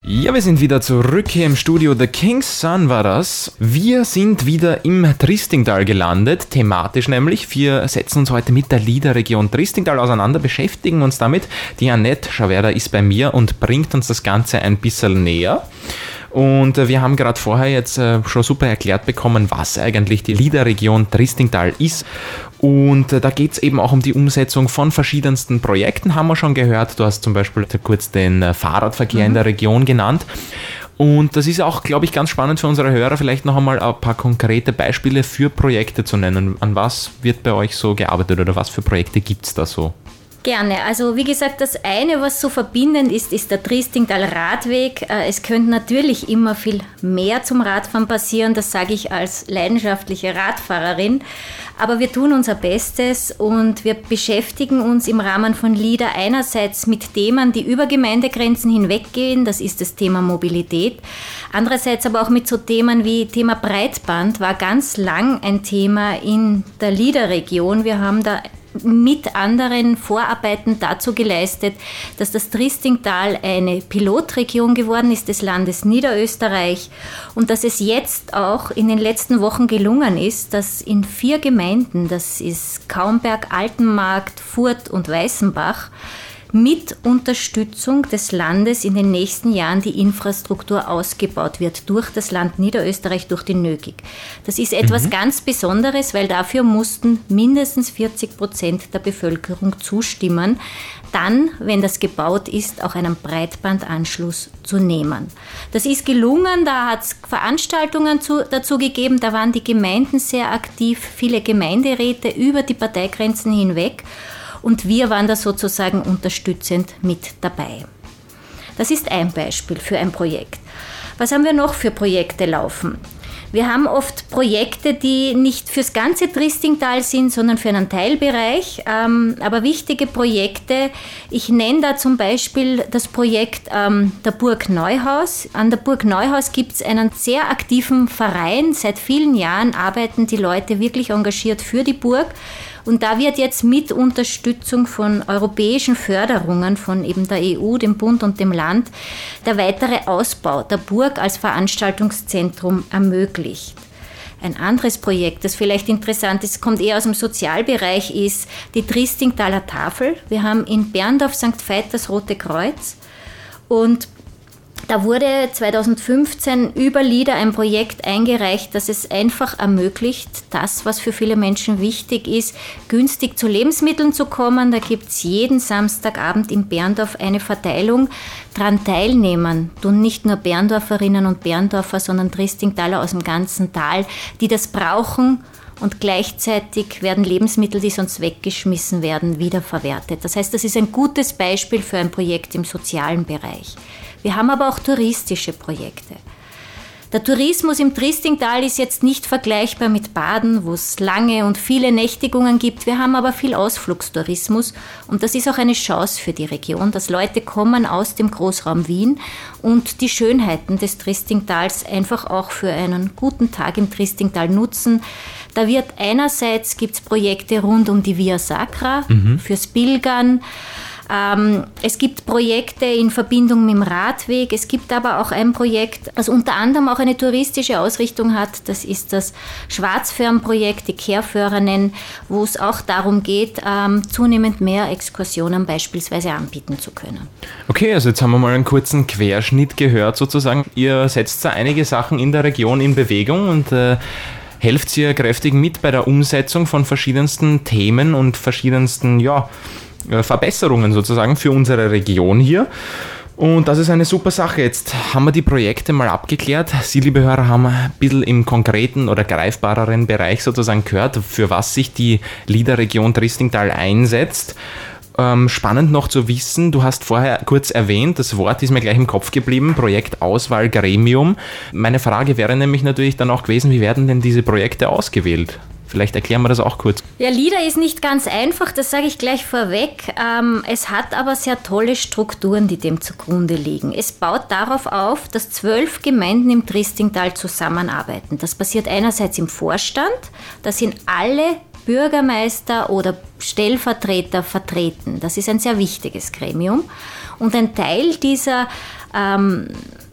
Ja, wir sind wieder zurück hier im Studio. The King's Son war das. Wir sind wieder im Triestingtal gelandet, thematisch nämlich. Wir setzen uns heute mit der LIDA-Region Triestingtal auseinander, beschäftigen uns damit. Die Annette Schawerda ist bei mir und bringt uns das Ganze ein bisschen näher. Und wir haben gerade vorher jetzt schon super erklärt bekommen, was eigentlich die LIDA-Region Triestingtal ist. Und da geht es eben auch um die Umsetzung von verschiedensten Projekten, haben wir schon gehört. Du hast zum Beispiel kurz den Fahrradverkehr in der Region genannt. Und das ist auch, glaube ich, ganz spannend für unsere Hörer, vielleicht noch einmal ein paar konkrete Beispiele für Projekte zu nennen. An was wird bei euch so gearbeitet oder was für Projekte gibt es da so? Gerne. Also wie gesagt, das eine, was so verbindend ist der Triestingtal Radweg. Es könnte natürlich immer viel mehr zum Radfahren passieren, das sage ich als leidenschaftliche Radfahrerin. Aber wir tun unser Bestes und wir beschäftigen uns im Rahmen von LIDA einerseits mit Themen, die über Gemeindegrenzen hinweggehen, das ist das Thema Mobilität. Andererseits aber auch mit so Themen wie Thema Breitband war ganz lang ein Thema in der LIDA-Region. Wir haben da mit anderen Vorarbeiten dazu geleistet, dass das Triestingtal eine Pilotregion geworden ist des Landes Niederösterreich und dass es jetzt auch in den letzten Wochen gelungen ist, dass in 4 Gemeinden, das ist Kaumberg, Altenmarkt, Furth und Weißenbach, mit Unterstützung des Landes in den nächsten Jahren die Infrastruktur ausgebaut wird durch das Land Niederösterreich, durch die NÖGIG. Das ist etwas ganz Besonderes, weil dafür mussten mindestens 40% der Bevölkerung zustimmen, dann, wenn das gebaut ist, auch einen Breitbandanschluss zu nehmen. Das ist gelungen, da hat es Veranstaltungen dazu gegeben, da waren die Gemeinden sehr aktiv, viele Gemeinderäte über die Parteigrenzen hinweg. Und wir waren da sozusagen unterstützend mit dabei. Das ist ein Beispiel für ein Projekt. Was haben wir noch für Projekte laufen? Wir haben oft Projekte, die nicht fürs ganze Triestingtal sind, sondern für einen Teilbereich, aber wichtige Projekte. Ich nenne da zum Beispiel das Projekt der Burg Neuhaus. An der Burg Neuhaus gibt es einen sehr aktiven Verein. Seit vielen Jahren arbeiten die Leute wirklich engagiert für die Burg. Und da wird jetzt mit Unterstützung von europäischen Förderungen von eben der EU, dem Bund und dem Land der weitere Ausbau der Burg als Veranstaltungszentrum ermöglicht. Ein anderes Projekt, das vielleicht interessant ist, kommt eher aus dem Sozialbereich, ist die Triestingtaler Tafel. Wir haben in Berndorf St. Veit das Rote Kreuz und da wurde 2015 über LIDA ein Projekt eingereicht, das es einfach ermöglicht, das, was für viele Menschen wichtig ist, günstig zu Lebensmitteln zu kommen. Da gibt es jeden Samstagabend in Berndorf eine Verteilung. Daran teilnehmen tun nicht nur Berndorferinnen und Berndorfer, sondern Triestingtaler aus dem ganzen Tal, die das brauchen. Und gleichzeitig werden Lebensmittel, die sonst weggeschmissen werden, wiederverwertet. Das heißt, das ist ein gutes Beispiel für ein Projekt im sozialen Bereich. Wir haben aber auch touristische Projekte. Der Tourismus im Triestingtal ist jetzt nicht vergleichbar mit Baden, wo es lange und viele Nächtigungen gibt. Wir haben aber viel Ausflugstourismus und das ist auch eine Chance für die Region, dass Leute kommen aus dem Großraum Wien und die Schönheiten des Triestingtals einfach auch für einen guten Tag im Triestingtal nutzen. Da wird einerseits gibt's Projekte rund um die Via Sacra fürs Pilgern. Es gibt Projekte in Verbindung mit dem Radweg. Es gibt aber auch ein Projekt, das unter anderem auch eine touristische Ausrichtung hat. Das ist das Schwarzföhrenprojekt, die Kehrföhrinnen, wo es auch darum geht, zunehmend mehr Exkursionen beispielsweise anbieten zu können. Okay, also jetzt haben wir mal einen kurzen Querschnitt gehört sozusagen. Ihr setzt da einige Sachen in der Region in Bewegung und helft ihr kräftig mit bei der Umsetzung von verschiedensten Themen und verschiedensten, Verbesserungen sozusagen für unsere Region hier. Und das ist eine super Sache. Jetzt haben wir die Projekte mal abgeklärt. Sie, liebe Hörer, haben ein bisschen im konkreten oder greifbareren Bereich sozusagen gehört, für was sich die LIDA-Region Triestingtal einsetzt. Spannend noch zu wissen, du hast vorher kurz erwähnt, das Wort ist mir gleich im Kopf geblieben, Projektauswahlgremium. Meine Frage wäre nämlich natürlich dann auch gewesen, wie werden denn diese Projekte ausgewählt? Vielleicht erklären wir das auch kurz. Ja, LIDA ist nicht ganz einfach, das sage ich gleich vorweg. Es hat aber sehr tolle Strukturen, die dem zugrunde liegen. Es baut darauf auf, dass 12 Gemeinden im Triestingtal zusammenarbeiten. Das passiert einerseits im Vorstand, da sind alle Bürgermeister oder Stellvertreter vertreten. Das ist ein sehr wichtiges Gremium. Und ein Teil dieser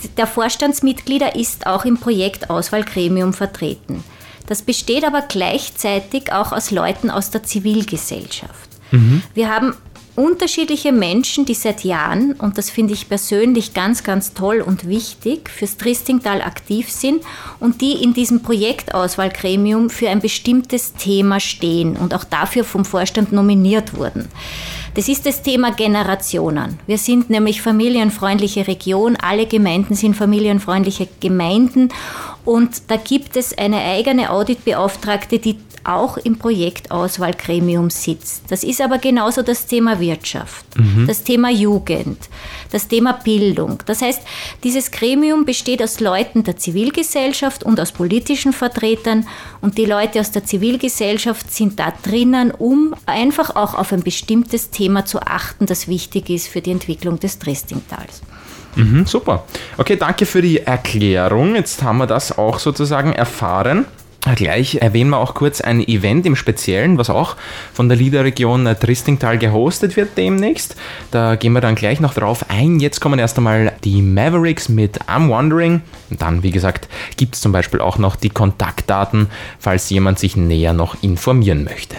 der Vorstandsmitglieder ist auch im Projektauswahlgremium vertreten. Das besteht aber gleichzeitig auch aus Leuten aus der Zivilgesellschaft. Wir haben unterschiedliche Menschen, die seit Jahren, und das finde ich persönlich ganz, ganz toll und wichtig, fürs Triestingtal aktiv sind und die in diesem Projektauswahlgremium für ein bestimmtes Thema stehen und auch dafür vom Vorstand nominiert wurden. Das ist das Thema Generationen. Wir sind nämlich familienfreundliche Region, alle Gemeinden sind familienfreundliche Gemeinden und da gibt es eine eigene Auditbeauftragte, die auch im Projektauswahlgremium sitzt. Das ist aber genauso das Thema Wirtschaft, das Thema Jugend, das Thema Bildung. Das heißt, dieses Gremium besteht aus Leuten der Zivilgesellschaft und aus politischen Vertretern und die Leute aus der Zivilgesellschaft sind da drinnen, um einfach auch auf ein bestimmtes Thema zu achten, das wichtig ist für die Entwicklung des Triestingtals. Super. Okay, danke für die Erklärung. Jetzt haben wir das auch sozusagen erfahren. Gleich erwähnen wir auch kurz ein Event im Speziellen, was auch von der LIDA-Region Triestingtal gehostet wird demnächst. Da gehen wir dann gleich noch drauf ein. Jetzt kommen erst einmal die Mavericks mit I'm Wondering. Und dann, wie gesagt, gibt es zum Beispiel auch noch die Kontaktdaten, falls jemand sich näher noch informieren möchte.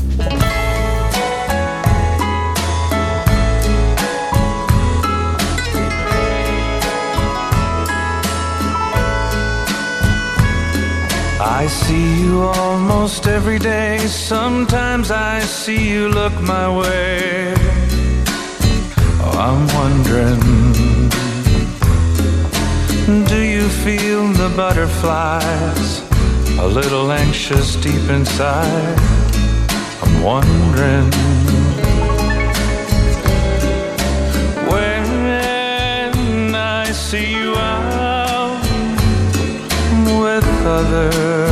I see you almost every day. Sometimes I see you look my way. Oh, I'm wondering, do you feel the butterflies? A little anxious deep inside. I'm wondering, when I see you out with others,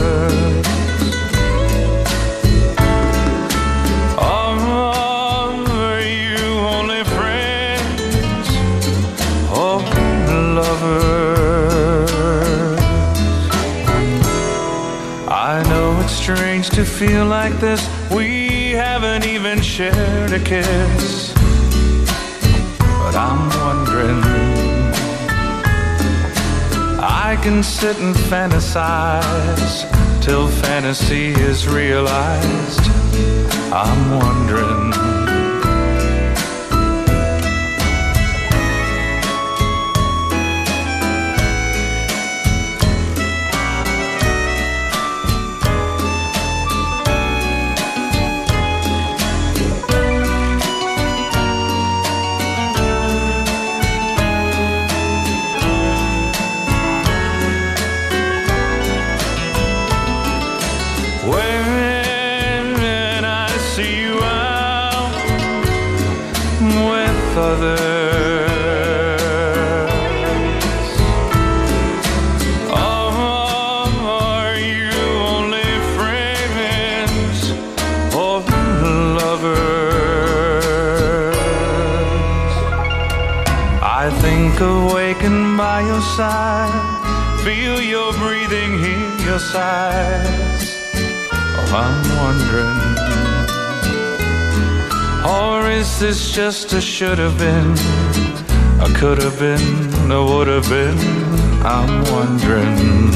are you only friends or lovers? I know it's strange to feel like this. We haven't even shared a kiss, but I'm wondering, I can sit and fantasize till fantasy is realized. I'm wondering, awakened by your side, feel your breathing, hear your sighs. Oh, I'm wondering, or is this just a should have been, a could have been, a would have been? I'm wondering,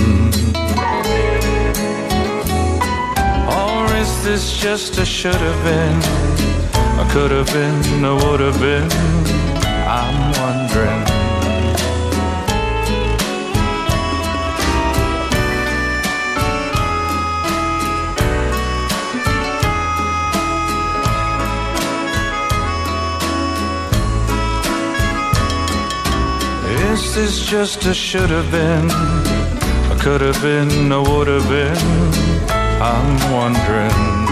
or is this just a should have been, a could have been, a would have been? I'm wondering. Is this just a should have been, a could have been, a would have been? I'm wondering.